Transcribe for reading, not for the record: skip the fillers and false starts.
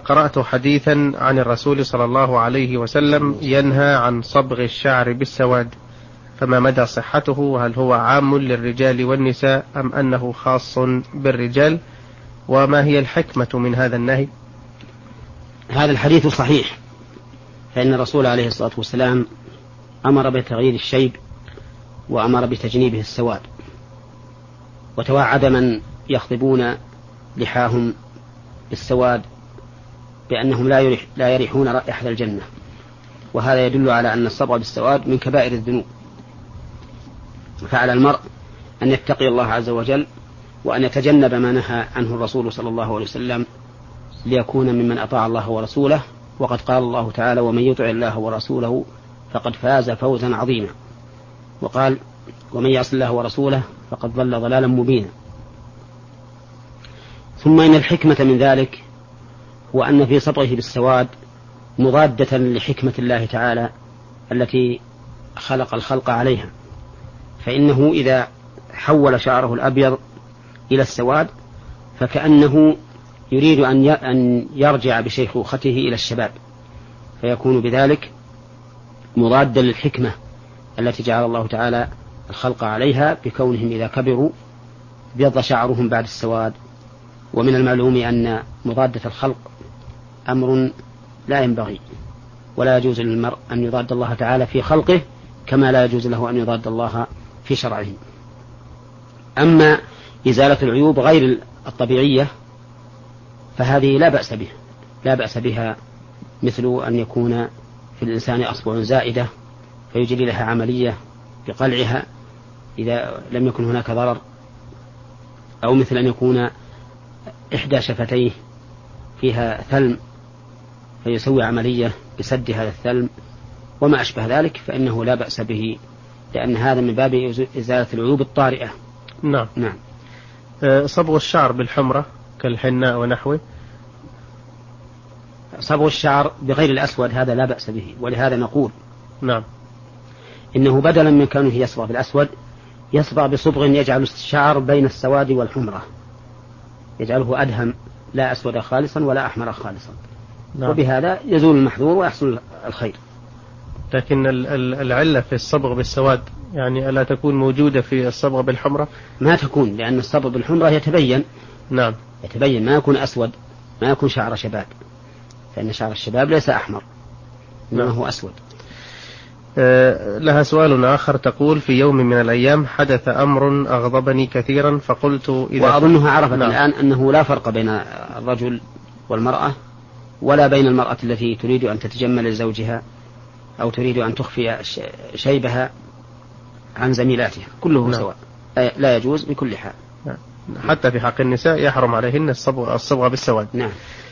قرأت حديثا عن الرسول صلى الله عليه وسلم ينهى عن صبغ الشعر بالسواد، فما مدى صحته؟ وهل هو عام للرجال والنساء أم أنه خاص بالرجال؟ وما هي الحكمة من هذا النهي؟ هذا الحديث صحيح، فإن الرسول عليه الصلاة والسلام أمر بتغيير الشيب وأمر بتجنيبه السواد، وتوعد من يخضبون لحاهم بالسواد بأنهم لا يريحون رائحة الجنة، وهذا يدل على أن الصبغ بالسواد من كبائر الذنوب. فعلى المرء أن يتقي الله عز وجل وأن يتجنب ما نهى عنه الرسول صلى الله عليه وسلم ليكون ممن أطاع الله ورسوله، وقد قال الله تعالى: ومن يطع الله ورسوله فقد فاز فوزا عظيما، وقال: ومن يعص الله ورسوله فقد ضل ضلالا مبينا. ثم إن الحكمة من ذلك هو أن في صبغه بالسواد مضادة لحكمة الله تعالى التي خلق الخلق عليها، فإنه إذا حول شعره الأبيض إلى السواد فكأنه يريد أن يرجع بشيخوخته إلى الشباب، فيكون بذلك مضادا للحكمة التي جعل الله تعالى الخلق عليها بكونهم إذا كبروا ابيض شعرهم بعد السواد. ومن المعلوم أن مضادة الخلق أمر لا ينبغي، ولا يجوز للمرء أن يضاد الله تعالى في خلقه كما لا يجوز له أن يضاد الله في شرعه. أما إزالة العيوب غير الطبيعية فهذه لا بأس بها، مثل أن يكون في الإنسان أصبع زائدة فيجري لها عملية بقلعها إذا لم يكن هناك ضرر، أو مثل أن يكون إحدى شفتيه فيها ثلم فيسوي عملية بسد هذا الثلم وما أشبه ذلك، فإنه لا بأس به، لأن هذا من باب إزالة العيوب الطارئة. نعم. صبغ الشعر بالحمرة كالحناء ونحوه. صبغ الشعر بغير الأسود هذا لا بأس به، ولهذا نقول نعم إنه بدلا من كونه يصبغ بالأسود يصبغ بصبغ يجعل الشعر بين السواد والحمرة، يجعله أدهم، لا أسود خالصا ولا أحمر خالصا. نعم. وبهذا يزول المحذور ويحصل الخير. لكن العلة في الصبغ بالسواد يعني ألا تكون موجودة في الصبغ بالحمرة؟ ما تكون، لأن الصبغ بالحمرة يتبين. نعم. يتبين، ما يكون أسود، ما يكون شعر شباب، فإن شعر الشباب ليس أحمر إنما هو أسود. لها سؤال آخر، تقول: في يوم من الأيام حدث أمر أغضبني كثيرا فقلت إذا وأظنها عرفت الآن أنه لا فرق بين الرجل والمرأة، ولا بين المرأة التي تريد أن تتجمل لزوجها أو تريد أن تخفي شيبها عن زميلاتها، كله سواء، لا يجوز بكل حال. حتى في حق النساء يحرم عليهن الصبغ بالسواد. نعم.